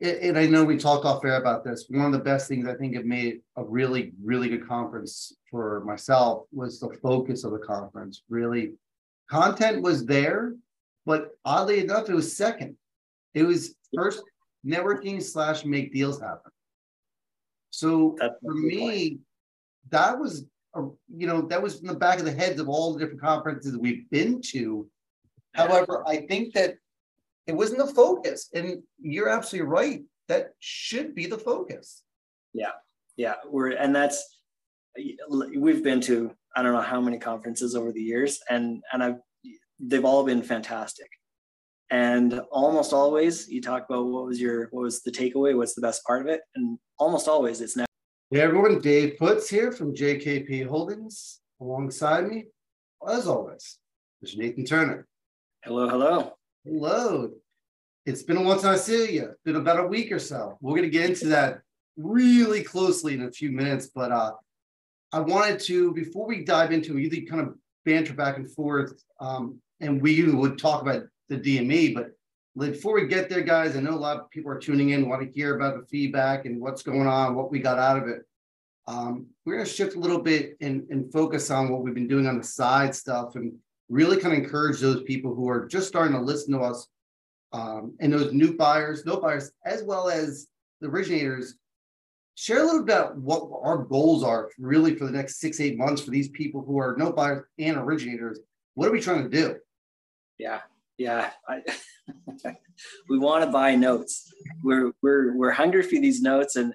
and I know we talked off air about this. One of the best things I think have made a really, really good conference for myself was the focus of the conference. Really, content was there, but oddly enough, it was second. It was first networking / make deals happen. So for me, that was, that was in the back of the heads of all the different conferences we've been to. However, I think that it wasn't the focus, and you're absolutely right. That should be the focus. Yeah. We've been to, I don't know how many conferences over the years, and they've all been fantastic. And almost always you talk about what was the takeaway, what's the best part of it, and almost always it's now. Hey everyone, Dave Putz here from JKP Holdings. Alongside me, as always, is Nathan Turner. Hello. It's been a long time I see you. It's been about a week or so. We're going to get into that really closely in a few minutes, but I wanted to, before we dive into it, you kind of banter back and forth, and we would talk about the DME, but before we get there, guys, I know a lot of people are tuning in, want to hear about the feedback and what's going on, what we got out of it. We're going to shift a little bit and focus on what we've been doing on the side stuff and really kind of encourage those people who are just starting to listen to us, and those new buyers, no buyers, as well as the originators. Share a little bit about what our goals are really for the next 6-8 months for these people who are no buyers and originators. What are we trying to do? Yeah. We want to buy notes. We're hungry for these notes, and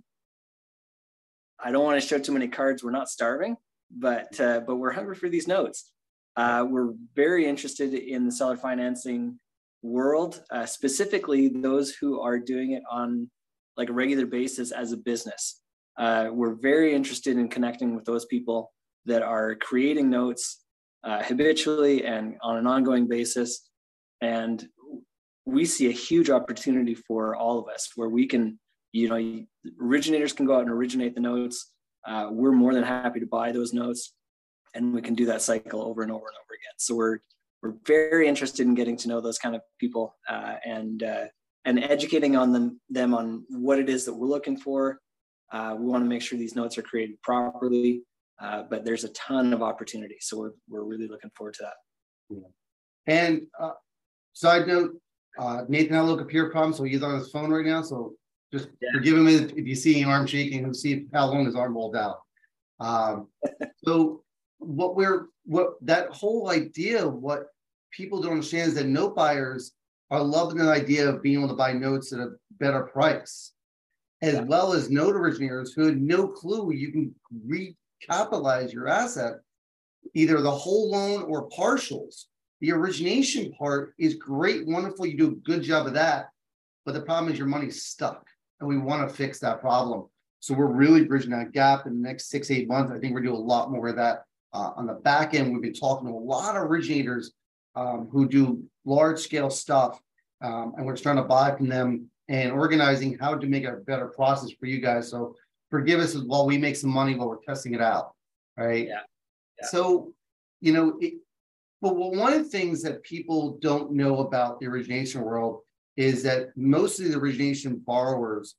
I don't want to show too many cards. We're not starving, but we're hungry for these notes. We're very interested in the seller financing world, specifically those who are doing it on like a regular basis as a business. We're very interested in connecting with those people that are creating notes habitually and on an ongoing basis. And we see a huge opportunity for all of us where we can, originators can go out and originate the notes. We're more than happy to buy those notes, and we can do that cycle over and over and over again. So we're very interested in getting to know those kind of people and educating on them on what it is that we're looking for. We want to make sure these notes are created properly, but there's a ton of opportunity. So we're really looking forward to that. Yeah. And side note, Nathan had a little computer problem, so he's on his phone right now. So just forgive him if you see an arm shaking, and see how long his arm rolled out. So what that whole idea of what people don't understand is that note buyers are loving the idea of being able to buy notes at a better price, as well as note originators who had no clue you can recapitalize your asset, either the whole loan or partials. The origination part is great, wonderful. You do a good job of that, but the problem is your money's stuck, and we want to fix that problem. So we're really bridging that gap in the next 6-8 months. I think we're doing a lot more of that on the back end. We've been talking to a lot of originators who do large scale stuff, and we're trying to buy from them and organizing how to make a better process for you guys. So forgive us while we make some money while we're testing it out, right? Yeah. So, but one of the things that people don't know about the origination world is that most of the origination borrowers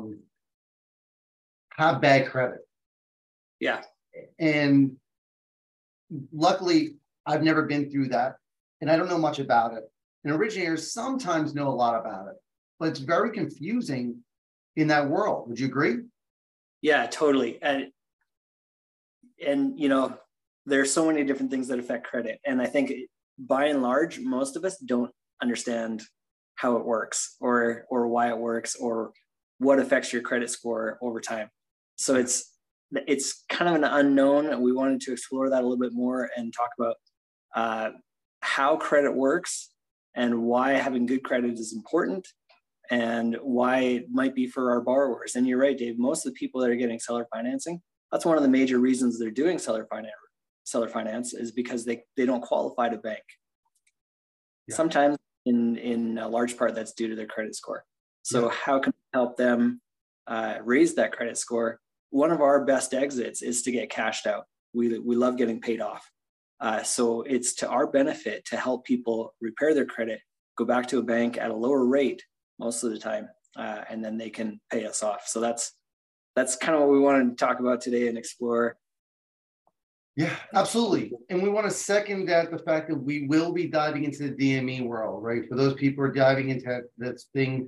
have bad credit. Yeah. And luckily, I've never been through that, and I don't know much about it. And originators sometimes know a lot about it, but it's very confusing in that world. Would you agree? Yeah, totally. And there's so many different things that affect credit. And I think by and large, most of us don't understand how it works or why it works or what affects your credit score over time. So it's kind of an unknown, and we wanted to explore that a little bit more and talk about how credit works and why having good credit is important and why it might be for our borrowers. And you're right, Dave, most of the people that are getting seller financing, that's one of the major reasons they're doing seller finance is because they don't qualify to bank. Yeah. Sometimes in a large part, that's due to their credit score. So how can we help them raise that credit score? One of our best exits is to get cashed out. We love getting paid off. So it's to our benefit to help people repair their credit, go back to a bank at a lower rate most of the time, and then they can pay us off. So that's kind of what we wanted to talk about today and explore. Yeah, absolutely. And we want to second that the fact that we will be diving into the DME world, right? For those people who are diving into that thing,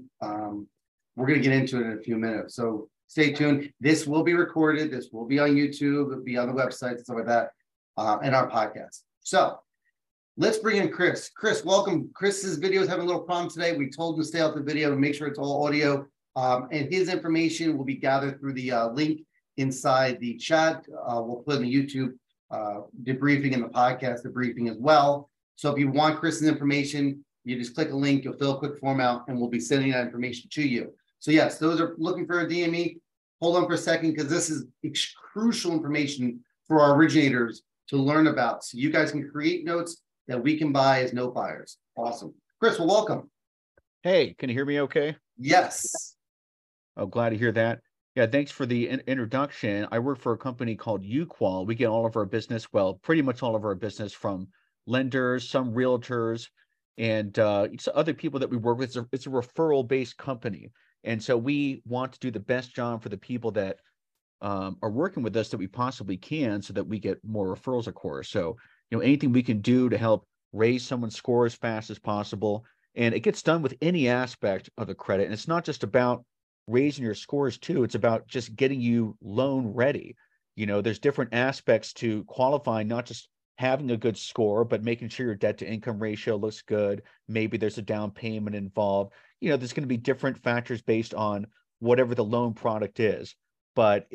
we're going to get into it in a few minutes. So stay tuned. This will be recorded. This will be on YouTube. It'll be on the website and stuff like that, and our podcast. So let's bring in Chris. Chris, welcome. Chris's video is having a little problem today. We told him to stay out the video and make sure it's all audio. And his information will be gathered through the link inside the chat. We'll put in the YouTube debriefing and the podcast debriefing as well. So if you want Chris's information, you just click a link, you'll fill a quick form out, and we'll be sending that information to you. So yes, those are looking for a DME. Hold on for a second, because this is crucial information for our originators to learn about. So you guys can create notes that we can buy as note buyers. Awesome. Chris, well, welcome. Hey, can you hear me okay? Yes. Oh, glad to hear that. Yeah, thanks for the introduction. I work for a company called Uqual. We get all of our business, well, pretty much all of our business from lenders, some realtors, and other people that we work with. It's a referral-based company. And so we want to do the best job for the people that are working with us that we possibly can, so that we get more referrals, of course. So, anything we can do to help raise someone's score as fast as possible. And it gets done with any aspect of the credit. And it's not just about raising your scores too. It's about just getting you loan ready. There's different aspects to qualifying, not just having a good score, but making sure your debt to income ratio looks good. Maybe there's a down payment involved. There's going to be different factors based on whatever the loan product is. But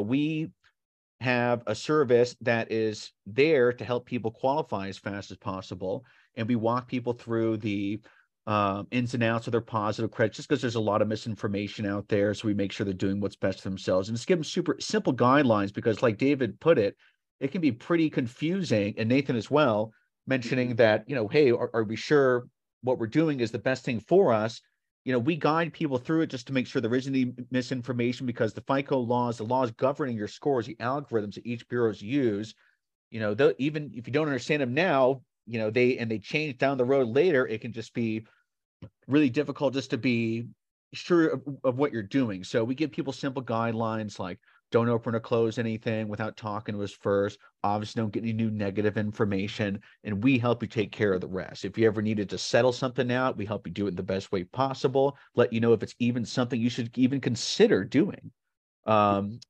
we have a service that is there to help people qualify as fast as possible. And we walk people through the ins and outs of their positive credit, just because there's a lot of misinformation out there. So we make sure they're doing what's best for themselves, and just give them super simple guidelines, because like David put it, it can be pretty confusing. And Nathan as well, mentioning that, hey, are we sure what we're doing is the best thing for us? We guide people through it just to make sure there isn't any misinformation, because the FICO laws, the laws governing your scores, the algorithms that each bureaus use, even if you don't understand them now, they change down the road later, it can just be really difficult just to be sure of what you're doing. So we give people simple guidelines like don't open or close anything without talking to us first. Obviously, don't get any new negative information, and we help you take care of the rest. If you ever needed to settle something out, we help you do it in the best way possible. Let you know if it's even something you should even consider doing. And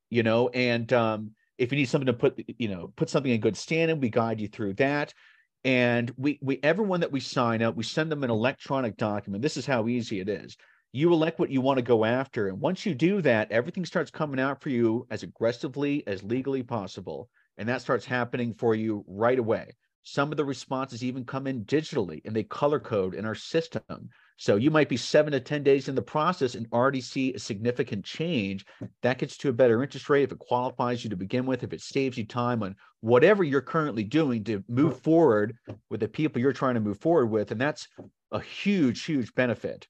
if you need something to put something in good standing, we guide you through that. And we everyone that we sign up, we send them an electronic document. This is how easy it is. You elect what you want to go after. And once you do that, everything starts coming out for you as aggressively as legally possible. And that starts happening for you right away. Some of the responses even come in digitally, and they color code in our system. So you might be 7 to 10 days in the process and already see a significant change. That gets to a better interest rate if it qualifies you to begin with, if it saves you time on whatever you're currently doing to move forward with the people you're trying to move forward with. And that's a huge, huge benefit.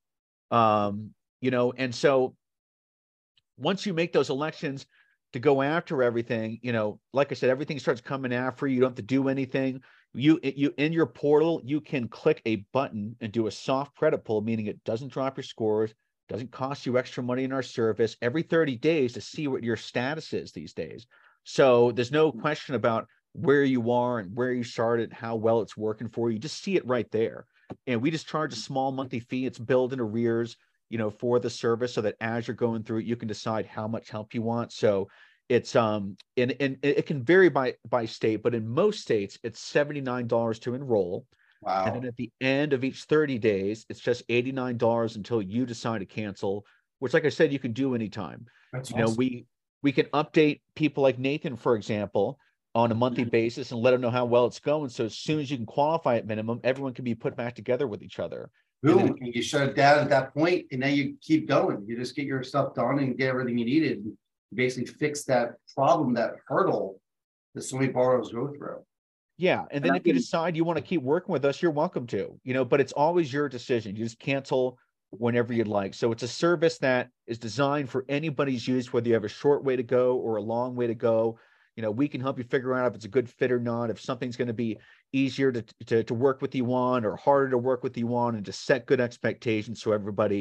And so once you make those elections to go after everything, like I said, everything starts coming after you. You don't have to do anything. You in your portal, you can click a button and do a soft credit pull, meaning it doesn't drop your scores, doesn't cost you extra money in our service every 30 days to see what your status is these days. So there's no question about where you are and where you started, how well it's working for you. You just see it right there. And we just charge a small monthly fee. It's billed in arrears, for the service, so that as you're going through it, you can decide how much help you want. So it's and it can vary by state, but in most states it's $79 to enroll. Wow. And then at the end of each 30 days, it's just $89 until you decide to cancel, which, like I said, you can do anytime. That's awesome. We can update people like Nathan, for example, on a monthly basis and let them know how well it's going. So as soon as you can qualify at minimum, everyone can be put back together with each other. Boom, and you shut it down at that point, and then you keep going. You just get your stuff done and get everything you needed, and basically fix that problem, that hurdle that so many borrowers go through. Yeah, and then if you decide you want to keep working with us, you're welcome to, but it's always your decision. You just cancel whenever you'd like. So it's a service that is designed for anybody's use, whether you have a short way to go or a long way to go. We can help you figure out if it's a good fit or not, if something's going to be easier to work with you on or harder to work with you on, and to set good expectations so everybody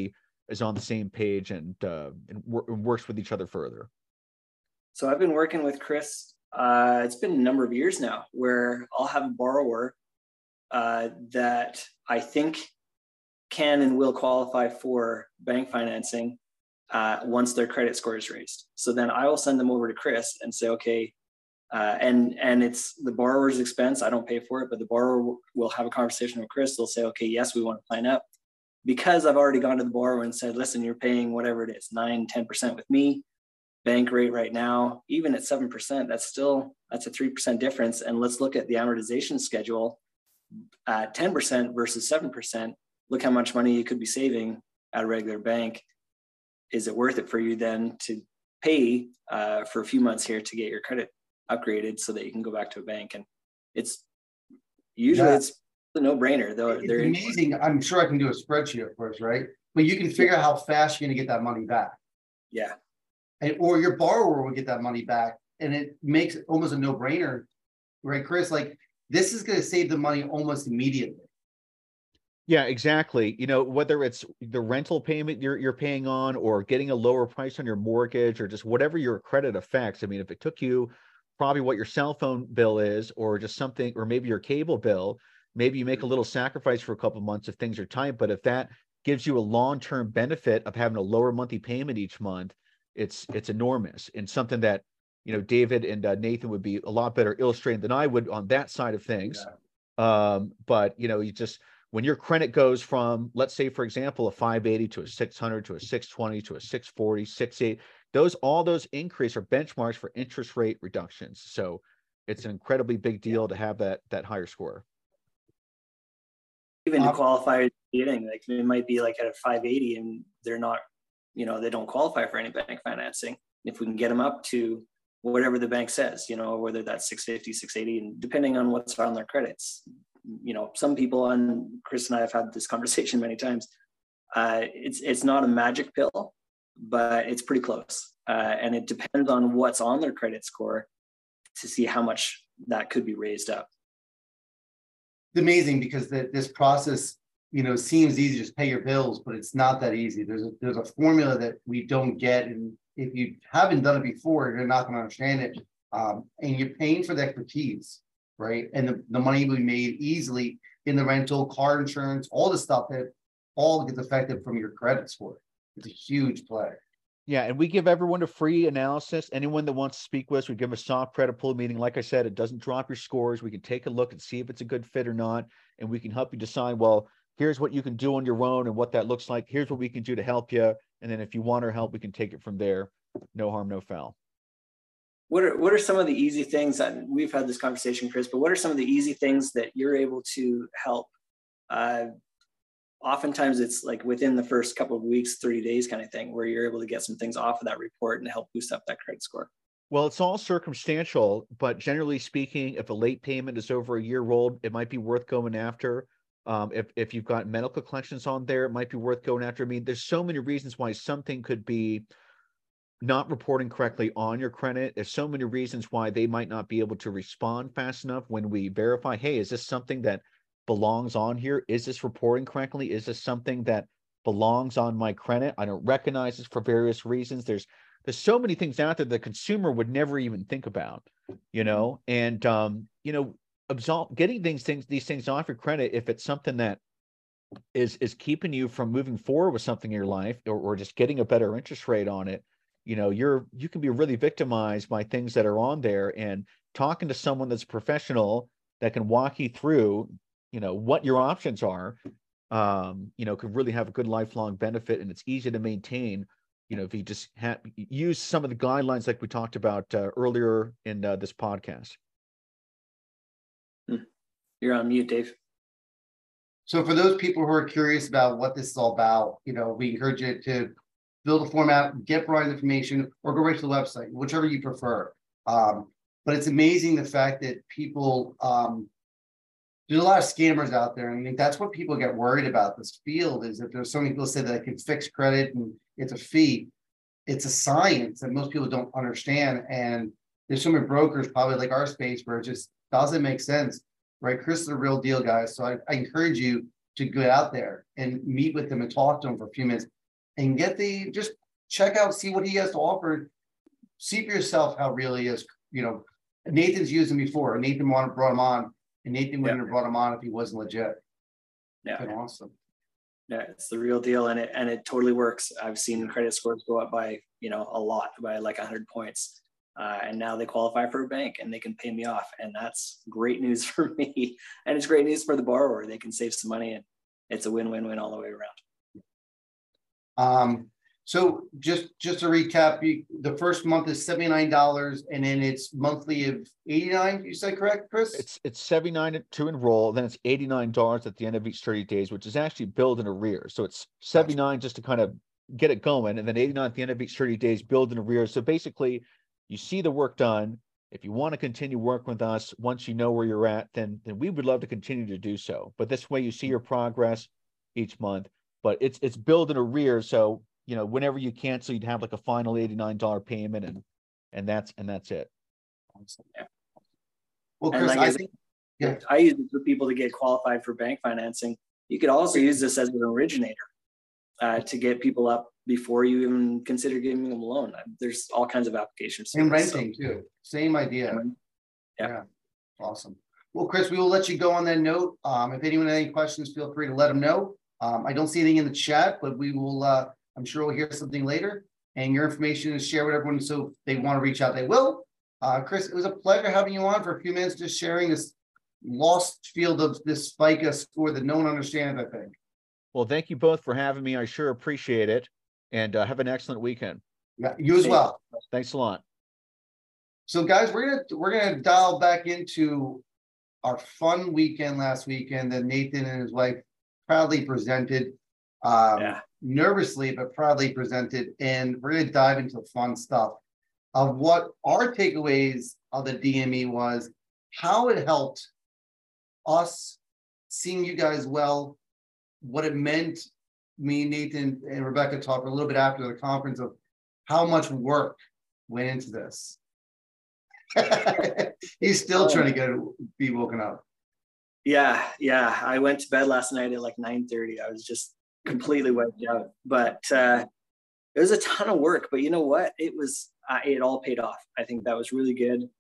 is on the same page and works with each other further. So I've been working with Chris. It's been a number of years now where I'll have a borrower that I think can and will qualify for bank financing once their credit score is raised. So then I will send them over to Chris and say, okay, and it's the borrower's expense. I don't pay for it, but the borrower will have a conversation with Chris. They'll say, okay, yes, we want to sign up. Because I've already gone to the borrower and said, listen, you're paying whatever it is, 9-10% with me. Bank rate right now, even at 7%, that's a 3% difference. And let's look at the amortization schedule at 10% versus 7%. Look how much money you could be saving at a regular bank. Is it worth it for you then to pay for a few months here to get your credit upgraded so that you can go back to a bank? And it's usually it's a no-brainer, though. It's amazing. I'm sure I can do a spreadsheet, of course, right? But you can figure out how fast you're going to get that money back. Yeah. Or your borrower will get that money back, and it makes it almost a no-brainer, right, Chris? Like, this is going to save the money almost immediately. Yeah, exactly. You know, whether it's the rental payment you're paying on, or getting a lower price on your mortgage, or just whatever your credit affects. I mean, if it took you probably what your cell phone bill is, or just something, or maybe your cable bill, maybe you make a little sacrifice for a couple of months if things are tight. But if that gives you a long-term benefit of having a lower monthly payment each month, it's enormous, and something that, you know, David and Nathan would be a lot better illustrating than I would on that side of things. Yeah. But, you know, you just, when your credit goes from, let's say, for example, a 580 to a 600 to a 620 to a 640, 680, all those increase are benchmarks for interest rate reductions. So it's an incredibly big deal to have that higher score. Even to qualify at the beginning, like it might be like at a 580 and they're not, you know, they don't qualify for any bank financing. If we can get them up to whatever the bank says, you know, whether that's 650, 680, and depending on what's on their credits, you know, some people, and Chris and I have had this conversation many times, it's not a magic pill, but it's pretty close. And it depends on what's on their credit score to see how much that could be raised up. It's amazing because this process, you know, seems easy, just pay your bills, but it's not that easy. There's a formula that we don't get, and if you haven't done it before, you're not going to understand it. And you're paying for the expertise, right? And the money we made easily in the rental, car insurance, all the stuff that all gets affected from your credit score. It's a huge play. Yeah, and we give everyone a free analysis. Anyone that wants to speak with us, we give a soft credit pull meeting. Like I said, it doesn't drop your scores. We can take a look and see if it's a good fit or not, and we can help you decide, well, here's what you can do on your own and what that looks like. Here's what we can do to help you. And then if you want our help, we can take it from there. No harm, no foul. What are some of the easy things that we've had this conversation, Chris, but what are some of the easy things that you're able to help? Oftentimes it's like within the first couple of weeks, 30 days kind of thing, where you're able to get some things off of that report and help boost up that credit score. Well, it's all circumstantial, but generally speaking, if a late payment is over a year old, it might be worth going after. If you've got medical collections on there, it might be worth going after. I mean, there's so many reasons why something could be not reporting correctly on your credit. There's so many reasons why they might not be able to respond fast enough when we verify, hey, is this something that belongs on here? Is this reporting correctly? Is this something that belongs on my credit? I don't recognize this for various reasons. There's so many things out there the consumer would never even think about, you know, and, you know, getting these things off your credit, if it's something that is keeping you from moving forward with something in your life, or just getting a better interest rate on it, you know, you can be really victimized by things that are on there, and talking to someone that's a professional that can walk you through, you know, what your options are, you know, could really have a good lifelong benefit. And it's easy to maintain, you know, if you just use some of the guidelines like we talked about earlier in this podcast. You're on mute, Dave. So for those people who are curious about what this is all about, you know, we encourage you to fill the form out, get Brian's information, or go right to the website, whichever you prefer. But it's amazing the fact that people, there's a lot of scammers out there. And I think that's what people get worried about this field, is that there's so many people say that I can fix credit and it's a fee. It's a science that most people don't understand. And there's so many brokers probably like our space where it just doesn't make sense, right? Chris is the real deal, guys. So I encourage you to go out there and meet with them and talk to them for a few minutes and just check out, see what he has to offer. See for yourself how real he is. You know, Nathan's used him before. Nathan brought him on, and Nathan wouldn't have brought him on if he wasn't legit. Yeah. Been awesome. Yeah, it's the real deal, and it totally works. I've seen credit scores go up by, you know, a lot, by like 100 points. And now they qualify for a bank and they can pay me off. And that's great news for me. And it's great news for the borrower. They can save some money, and it's a win-win-win all the way around. So just to recap, the first month is $79, and then it's monthly of $89. You said correct, Chris? It's $79 to enroll, then it's $89 at the end of each 30 days, which is actually billed in arrears. So it's $79 just to kind of get it going, and then $89 at the end of each 30 days billed in arrears. So basically, you see the work done. If you want to continue working with us, once you know where you're at, then we would love to continue to do so. But this way, you see your progress each month. But it's billed in arrears, so you know, whenever you cancel, you'd have like a final $89 payment, and that's it. Yeah. Well, Chris, I use it for people to get qualified for bank financing. You could also use this as an originator to get people up before you even consider giving them a loan. There's all kinds of applications. And renting too. Same idea. Yeah. Awesome. Well, Chris, we will let you go on that note. If anyone has any questions, feel free to let them know. I don't see anything in the chat, but we will, I'm sure we'll hear something later, and your information is shared with everyone. So if they want to reach out, they will. Chris, it was a pleasure having you on for a few minutes, just sharing this lost field of this FICA score that no one understands, I think. Well, thank you both for having me. I sure appreciate it. And have an excellent weekend. Yeah, you as well. Thanks a lot. So guys, we're gonna dial back into our fun weekend last weekend that Nathan and his wife proudly presented. Nervously, but proudly presented. And we're gonna dive into the fun stuff of what our takeaways of the DME was, how it helped us seeing you guys well, what it meant. Me, Nathan, and Rebecca talked a little bit after the conference of how much work went into this. He's still trying to be woken up. Yeah. I went to bed last night at like 9:30. I was just completely wiped out. But it was a ton of work. But you know what? It all paid off. I think that was really good.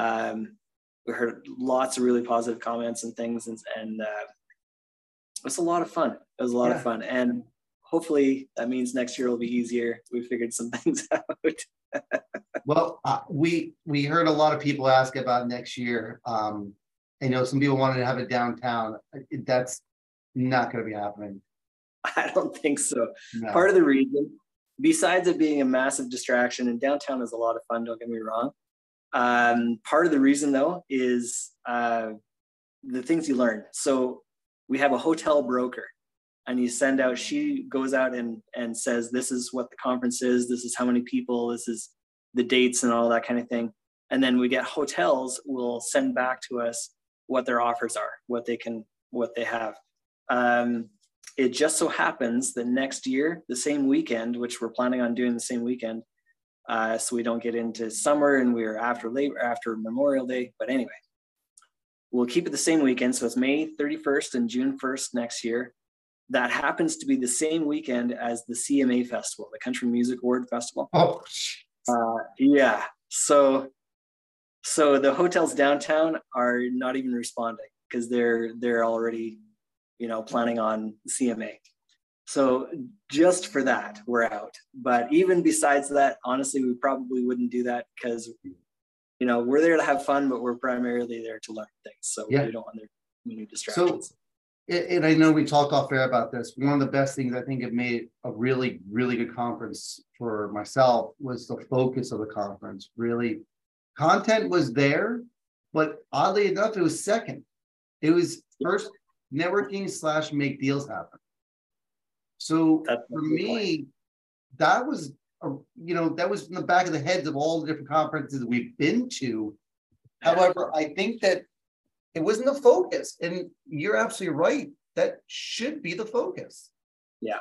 We heard lots of really positive comments and things, and it was a lot of fun. It was a lot of fun, and hopefully that means next year will be easier. We figured some things out. Well, we heard a lot of people ask about next year. I know some people wanted to have it downtown. That's not going to be happening. I don't think so. No. Part of the reason, besides it being a massive distraction, and downtown is a lot of fun, don't get me wrong. Part of the reason though is the things you learn. So we have a hotel broker, and you send out, she goes out and says, this is what the conference is, this is how many people, this is the dates and all that kind of thing. And then we get hotels will send back to us what their offers are, what they have. It just so happens that next year, the same weekend, which we're planning on doing the same weekend, so we don't get into summer and we're after Memorial Day. But anyway, we'll keep it the same weekend. So it's May 31st and June 1st next year. That happens to be the same weekend as the CMA Festival, the Country Music Award Festival. Oh, yeah. So the hotels downtown are not even responding because they're already, planning on CMA. So just for that, we're out. But even besides that, honestly, we probably wouldn't do that because, we're there to have fun, but we're primarily there to learn things. So we don't want there any distractions. So, and I know we talked off air about this. One of the best things I think it made a really, really good conference for myself was the focus of the conference. Really, content was there, but oddly enough, it was second. It was first networking / make deals happen. So for me, that was, that was in the back of the heads of all the different conferences we've been to. However, I think that it wasn't the focus, and you're absolutely right. That should be the focus. Yeah.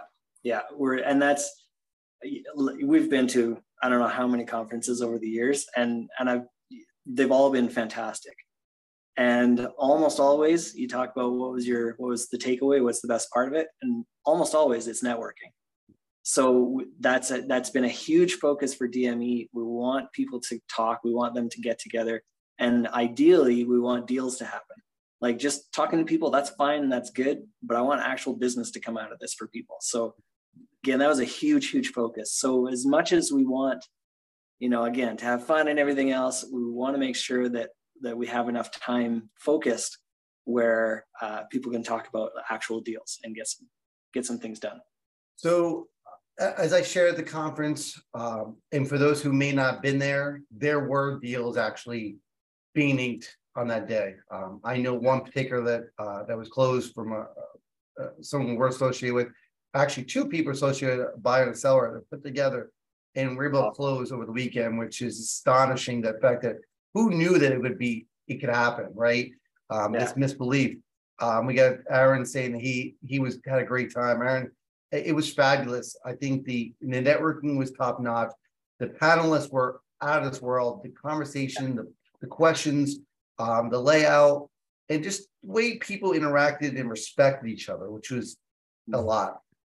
We've been to, I don't know how many conferences over the years, and they've all been fantastic. And almost always you talk about what was the takeaway, what's the best part of it, and almost always it's networking. So that's been a huge focus for DME. We want people to talk. We want them to get together. And ideally, we want deals to happen. Like just talking to people, that's fine, that's good. But I want actual business to come out of this for people. So again, that was a huge, huge focus. So as much as we want, again, to have fun and everything else, we want to make sure that we have enough time focused where people can talk about actual deals and get some things done. So as I shared at the conference, and for those who may not have been there were deals actually being inked on that day. I know one particular that was closed from someone we're associated with. Actually, two people associated, a buyer and a seller, that put together, and we're able to close over the weekend, which is astonishing. The fact that who knew that it could happen, right? This misbelief. We got Aaron saying that he had a great time. Aaron, it was fabulous. I think the networking was top notch. The panelists were out of this world. The conversation, the questions, the layout, and just the way people interacted and respected each other, which was a lot.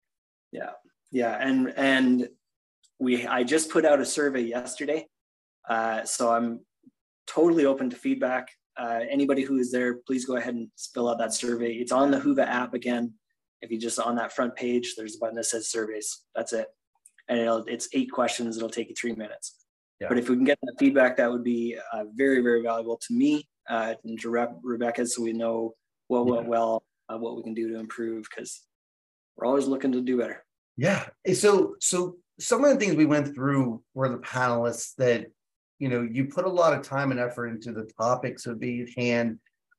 Yeah, and I just put out a survey yesterday, so I'm totally open to feedback. Anybody who is there, please go ahead and fill out that survey. It's on the Whova app again. If you just on that front page, there's a button that says surveys. That's it, and it's 8 questions. It'll take you 3 minutes. Yeah. But if we can get that feedback, that would be very, very valuable to me and to Rebecca, so we know what went well, what we can do to improve, because we're always looking to do better. Yeah. So some of the things we went through were the panelists that, you put a lot of time and effort into the topics of being at hand.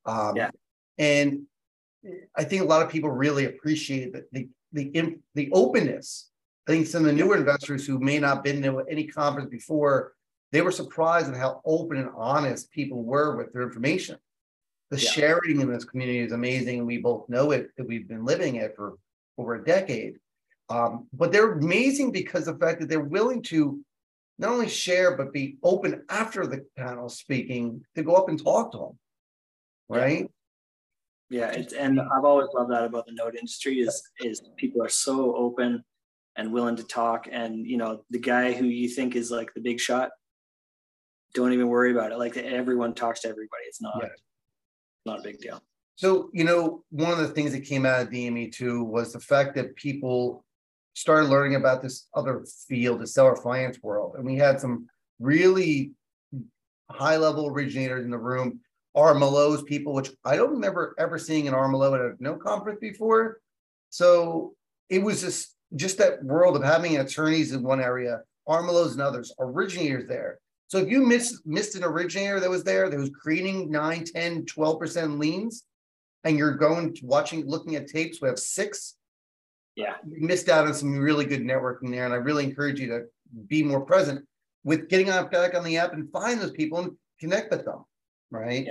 And I think a lot of people really appreciate the openness. I think some of the newer investors who may not have been to any conference before, they were surprised at how open and honest people were with their information. The sharing in this community is amazing, and we both know it, that we've been living it for over a decade. But they're amazing because of the fact that they're willing to not only share, but be open after the panel speaking to go up and talk to them, right? Yeah, and I've always loved that about the note industry is people are so open and willing to talk. And, the guy who you think is like the big shot, don't even worry about it. Like everyone talks to everybody. It's not a big deal. So, one of the things that came out of DME too was the fact that people started learning about this other field, the seller finance world. And we had some really high level originators in the room, RMLOs people, which I don't remember ever seeing an RMLO at a no conference before. So it was just that world of having attorneys in one area, RMLOs in others, originators there. So if you missed an originator that was there, that was creating 9, 10, 12% liens, and you're looking at tapes, we have 6. Yeah, you missed out on some really good networking there, and I really encourage you to be more present with getting back on the app and find those people and connect with them, right?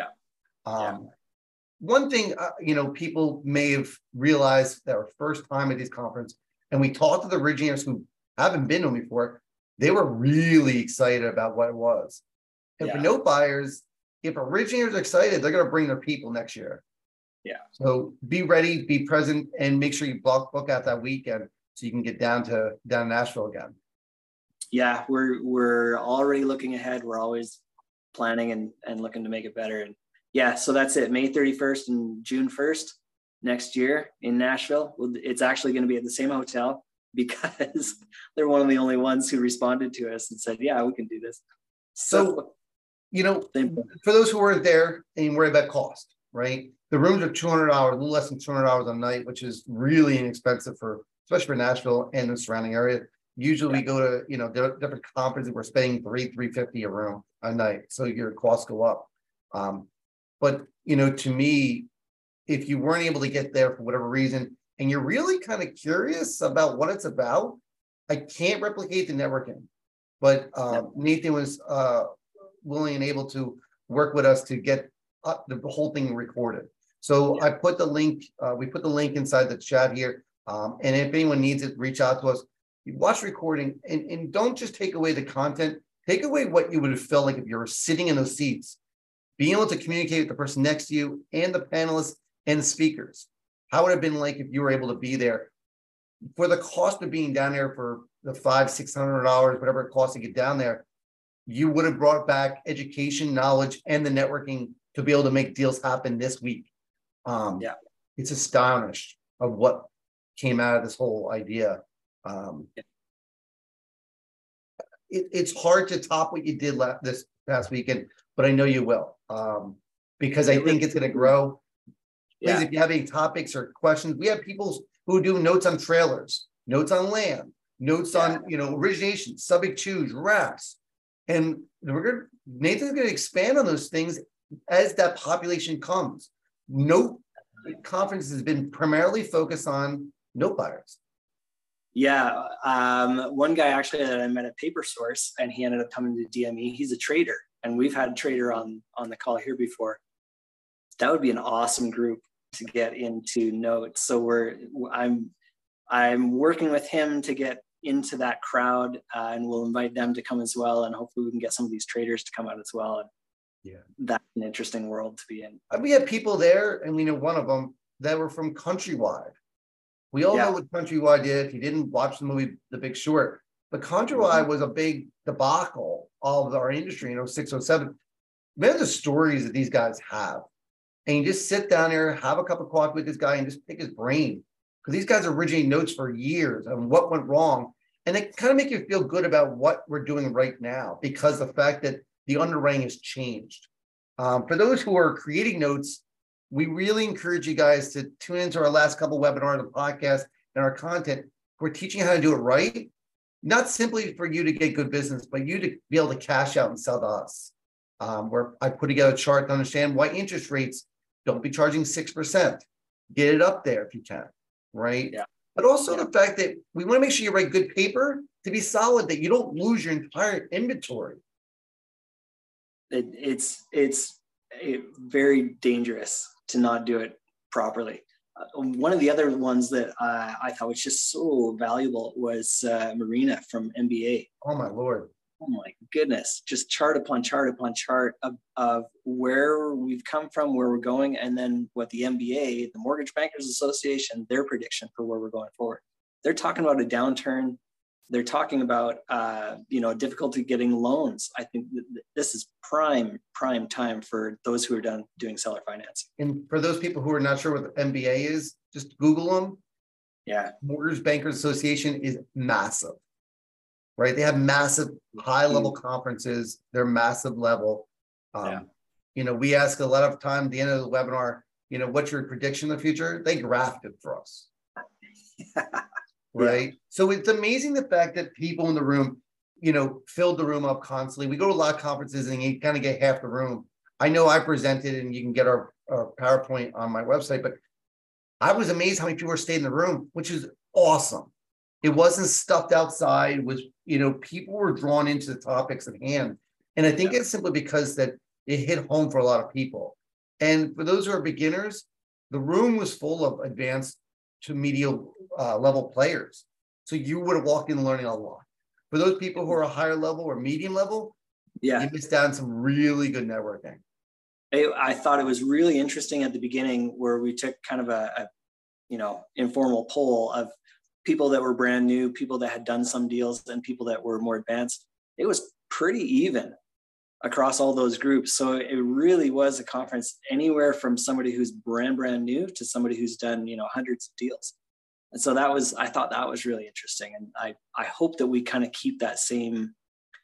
One thing, people may have realized that our first time at this conference, and we talked to the originators who haven't been to them before, they were really excited about what it was. And for note buyers, if originators are excited, they're going to bring their people next year. Yeah. So be ready, be present, and make sure you book out that weekend so you can get down to Nashville again. Yeah, we're already looking ahead. We're always planning and looking to make it better. And yeah, so that's it. May 31st and June 1st next year in Nashville. It's actually going to be at the same hotel because they're one of the only ones who responded to us and said, yeah, we can do this. So for those who weren't there and worry about cost, right? The rooms are $200, a little less than $200 a night, which is really inexpensive especially for Nashville and the surrounding area. Usually we go to, different conferences, we're spending $350 a room a night. So your costs go up. But, to me, if you weren't able to get there for whatever reason, and you're really kind of curious about what it's about, I can't replicate the networking. But Nathan was willing and able to work with us to get the whole thing recorded. So I put the link, we put the link inside the chat here. And if anyone needs it, reach out to us. You watch the recording and don't just take away the content, take away what you would have felt like if you were sitting in those seats, being able to communicate with the person next to you and the panelists and the speakers. How would it have been like if you were able to be there? for the cost of being down there for the $500-600, whatever it costs to get down there, you would have brought back education, knowledge, and the networking to be able to make deals happen this week. Yeah. It's astonished of what came out of this whole idea. It's hard to top what you did this past weekend, but I know you will, because I think it's going to grow. Please, if you have any topics or questions, we have people who do notes on trailers, notes on land, notes on origination, sub-exchange, racks, and Nathan's going to expand on those things as that population comes. Note conference has been primarily focused on note buyers. Yeah, one guy actually that I met at Paper Source, and he ended up coming to DME. He's a trader, and we've had a trader on the call here before. That would be an awesome group to get into notes. So I'm working with him to get into that crowd, and we'll invite them to come as well, and hopefully we can get some of these traders to come out as well. And that's an interesting world to be in. We have people there, and we know one of them that were from Countrywide. We all know what Countrywide did. If you didn't watch the movie The Big Short, but Countrywide was a big debacle of our industry in 06, 07. Remember the stories that these guys have. And you just sit down there, have a cup of coffee with this guy, and just pick his brain. Because these guys are originating notes for years on what went wrong. And it kind of make you feel good about what we're doing right now, because the fact that the underwriting has changed. For those who are creating notes, we really encourage you guys to tune into our last couple of webinars, the podcast, and our content. We're teaching you how to do it right, not simply for you to get good business, but you to be able to cash out and sell to us. Where I put together a chart to understand why interest rates don't be charging 6%. Get it up there if you can, right? Yeah. But also the fact that we want to make sure you write good paper to be solid, that you don't lose your entire inventory. It's very dangerous to not do it properly. One of the other ones that I thought was just so valuable was Marina from MBA. Oh my Lord. Oh my goodness, just chart upon chart upon chart of where we've come from, where we're going, and then what the MBA, the Mortgage Bankers Association, their prediction for where we're going forward. They're talking about a downturn. They're talking about difficulty getting loans. I think this is prime time for those who are doing seller financing. And for those people who are not sure what the MBA is, just Google them. Yeah, Mortgage Bankers Association is massive. Right, they have massive high-level conferences. They're massive level. We ask a lot of time at the end of the webinar, what's your prediction of the future? They graphed it for us. Right. So it's amazing the fact that people in the room, filled the room up constantly. We go to a lot of conferences and you kind of get half the room. I know I presented, and you can get our PowerPoint on my website, but I was amazed how many people stayed in the room, which is awesome. It wasn't stuffed outside. It was, people were drawn into the topics at hand. And I think it's simply because that it hit home for a lot of people. And for those who are beginners, the room was full of advanced to medium level players. So you would have walked in learning a lot. For those people who are a higher level or medium level, you missed out on some really good networking. I thought it was really interesting at the beginning where we took kind of a informal poll of people that were brand new, people that had done some deals, and people that were more advanced. It was pretty even across all those groups. So it really was a conference anywhere from somebody who's brand new to somebody who's done, hundreds of deals. And so I thought that was really interesting. And I hope that we kind of keep that same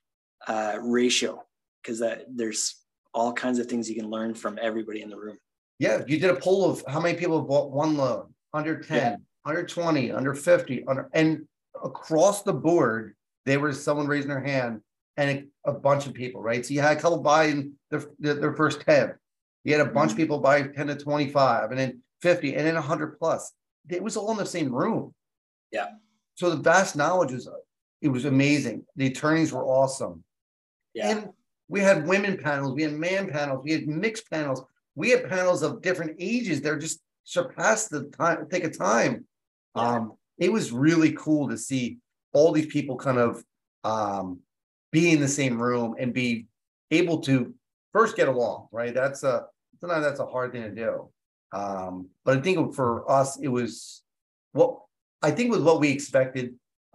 ratio, because there's all kinds of things you can learn from everybody in the room. Yeah, you did a poll of how many people bought one loan, under 10, under 20, under 50, and across the board, there was someone raising their hand and a bunch of people, right? So you had a couple buying their first 10. You had a bunch of people buy 10 to 25, and then 50, and then 100 plus. It was all in the same room. Yeah. So the vast knowledge was amazing. The attorneys were awesome. Yeah. And we had women panels, we had man panels, we had mixed panels. We had panels of different ages. They're just surpassed the time, take a time. It was really cool to see all these people kind of be in the same room and be able to first get along, right? Sometimes that's a hard thing to do. But I think for us, it was I think with what we expected,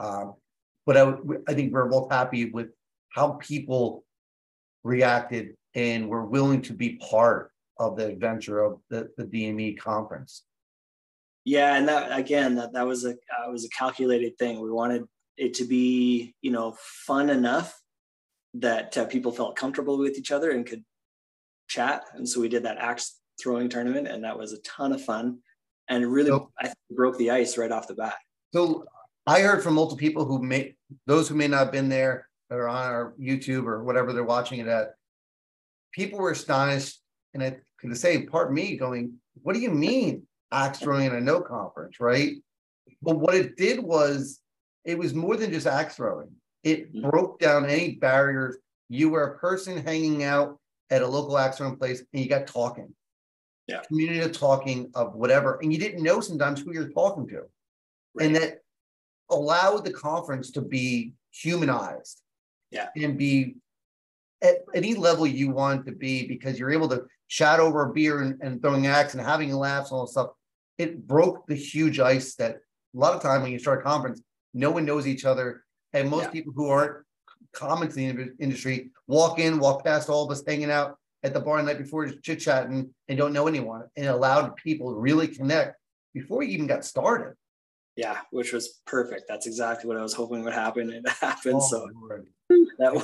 but I think we're both happy with how people reacted and were willing to be part of the adventure of the DME conference. Yeah, and that again, that was a calculated thing. We wanted it to be, fun enough that people felt comfortable with each other and could chat. And so we did that axe throwing tournament, and that was a ton of fun. And it really, I think, broke the ice right off the bat. So I heard from multiple people those who may not have been there or on our YouTube or whatever they're watching it at, people were astonished. And I could say, pardon me, going, what do you mean axe throwing in a no conference, right? But what it did was, it was more than just axe throwing. It broke down any barriers. You were a person hanging out at a local axe throwing place and you got talking. Yeah. Community of talking of whatever. And you didn't know sometimes who you're talking to. Right. And that allowed the conference to be humanized. Yeah. And be at any level you want to be, because you're able to chat over a beer and throwing axe and having laughs and all that stuff. It broke the huge ice that a lot of time when you start a conference, no one knows each other. And most people who aren't common to the industry walk past all of us hanging out at the bar the night before, just chit-chatting and don't know anyone. And it allowed people to really connect before you even got started. Yeah, which was perfect. That's exactly what I was hoping would happen. It happened. Oh, so Lord. That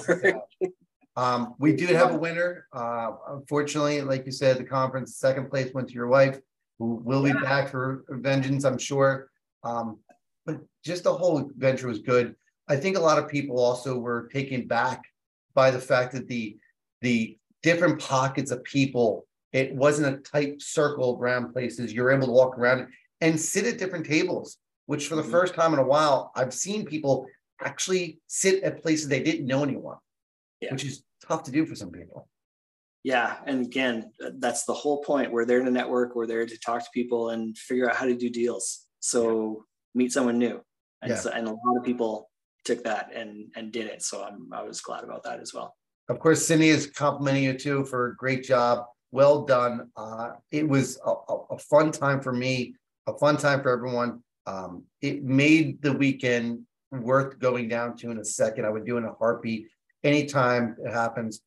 worked. We did have a winner. Unfortunately, like you said, the conference, second place went to your wife, who will be back for vengeance, I'm sure. But just the whole adventure was good. I think a lot of people also were taken back by the fact that the different pockets of people, it wasn't a tight circle around places. You're able to walk around and sit at different tables, which for the first time in a while, I've seen people actually sit at places they didn't know anyone, which is tough to do for some people. Yeah. And again, that's the whole point. We're there to network. We're there to talk to people and figure out how to do deals. So meet someone new. And, and a lot of people took that and did it. So I was glad about that as well. Of course, Cindy is complimenting you too for a great job. Well done. It was a fun time for me, a fun time for everyone. It made the weekend worth going down to in a second. I would do in a heartbeat anytime it happens.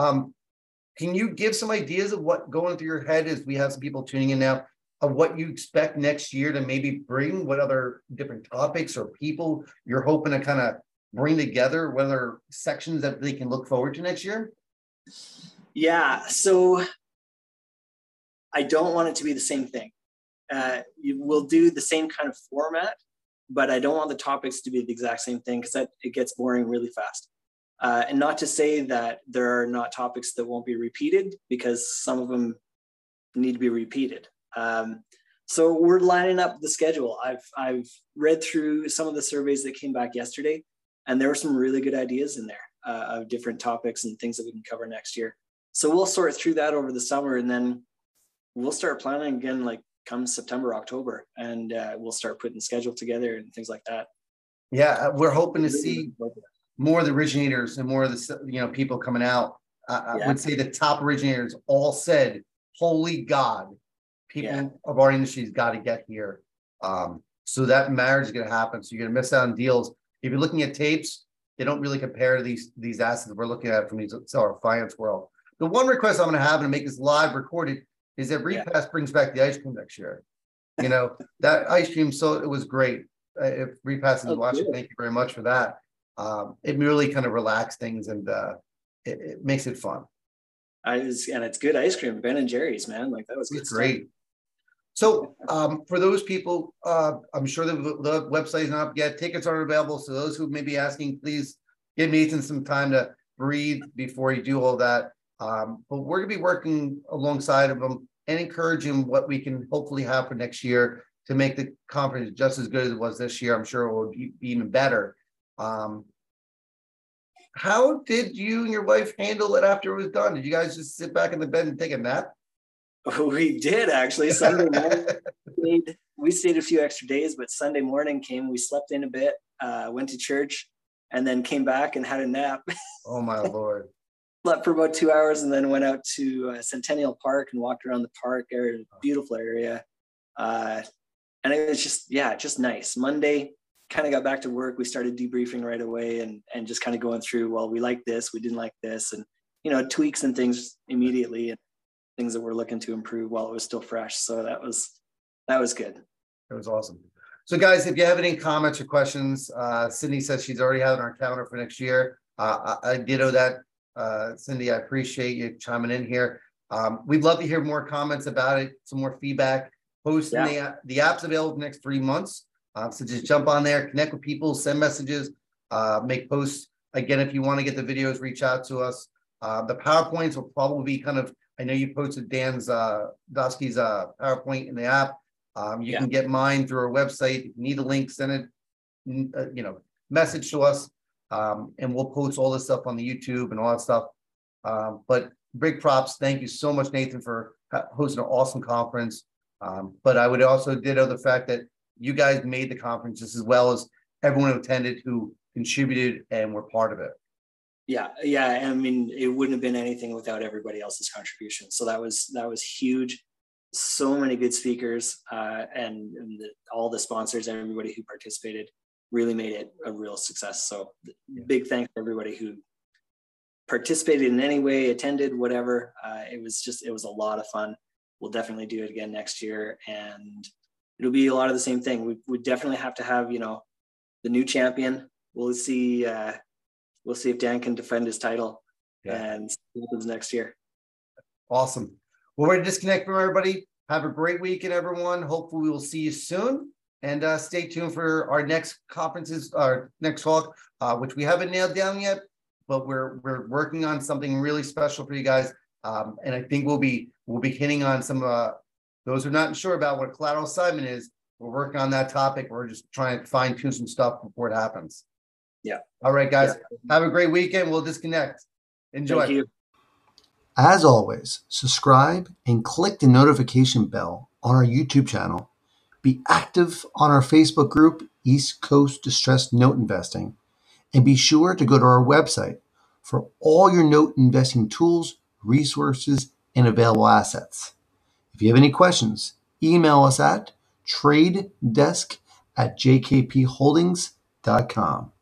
Can you give some ideas of what going through your head as we have some people tuning in now, of what you expect next year to maybe bring, what other different topics or people you're hoping to kind of bring together, what other sections that they can look forward to next year? Yeah, so I don't want it to be the same thing. We'll do the same kind of format, but I don't want the topics to be the exact same thing, because it gets boring really fast. And not to say that there are not topics that won't be repeated, because some of them need to be repeated. So we're lining up the schedule. I've read through some of the surveys that came back yesterday, and there were some really good ideas in there of different topics and things that we can cover next year. So we'll sort through that over the summer, and then we'll start planning again, like come September, October, and we'll start putting the schedule together and things like that. Yeah, we're hoping to see more of the originators and more of the people coming out. I would say the top originators all said, "Holy God, people of our industry's got to get here." So that marriage is going to happen. So you're going to miss out on deals. If you're looking at tapes, they don't really compare to these assets we're looking at from our finance world. The one request I'm going to have and make this live recorded is that Repass brings back the ice cream next year. That ice cream, so it was great. If Repass is watching, thank you very much for that. It really kind of relaxed things, and it makes it fun. And it's good ice cream, Ben and Jerry's, man. Like that was good. Great. So for those people, I'm sure the website is not up yet. Tickets aren't available. So those who may be asking, please give Nathan some time to breathe before you do all that. But we're going to be working alongside of them and encouraging what we can hopefully have for next year to make the conference just as good as it was this year. I'm sure it will be even better. How did you and your wife handle it after it was done? Did you guys just sit back in the bed and take a nap? We did, actually. Sunday morning, we stayed a few extra days, but Sunday morning came, we slept in a bit, went to church, and then came back and had a nap. Oh, my Lord. Slept for about 2 hours and then went out to Centennial Park and walked around the park area, beautiful area. And it was just nice. Monday, kind of got back to work. We started debriefing right away and just kind of going through, well, we like this, we didn't like this, and, tweaks and things immediately, and things that we're looking to improve while it was still fresh. So that was good. It was awesome. So guys, if you have any comments or questions, Cindy says she's already had on our calendar for next year. I ditto that, Cindy. I appreciate you chiming in here. We'd love to hear more comments about it, some more feedback. Posting the app's available for the next 3 months. So just jump on there, connect with people, send messages, make posts. Again, if you want to get the videos, reach out to us. The PowerPoints will probably be I know you posted Dan's Dosky's PowerPoint in the app. You can get mine through our website. If you need a link, send it, message to us, and we'll post all this stuff on the YouTube and all that stuff. But big props. Thank you so much, Nathan, for hosting an awesome conference. But I would also ditto the fact that you guys made the conference just as well as everyone who attended, who contributed and were part of it. Yeah. I mean, it wouldn't have been anything without everybody else's contribution. So that was huge. So many good speakers, and all the sponsors, everybody who participated really made it a real success. So big thanks to everybody who participated in any way, attended, whatever. It was a lot of fun. We'll definitely do it again next year, and it'll be a lot of the same thing. We definitely have to have, the new champion. We'll see if Dan can defend his title and see what happens next year. Awesome. Well, we're going to disconnect from everybody. Have a great weekend, everyone. Hopefully we will see you soon. And stay tuned for our next conferences, our next talk, which we haven't nailed down yet, but we're working on something really special for you guys. And I think we'll be hitting on some those who are not sure about what collateral assignment is. We're working on that topic. We're just trying to fine tune some stuff before it happens. Yeah. All right, guys. Have a great weekend. We'll disconnect. Enjoy. Thank you. As always, subscribe and click the notification bell on our YouTube channel. Be active on our Facebook group, East Coast Distressed Note Investing. And be sure to go to our website for all your note investing tools, resources, and available assets. If you have any questions, email us at tradedesk@jkpholdings.com.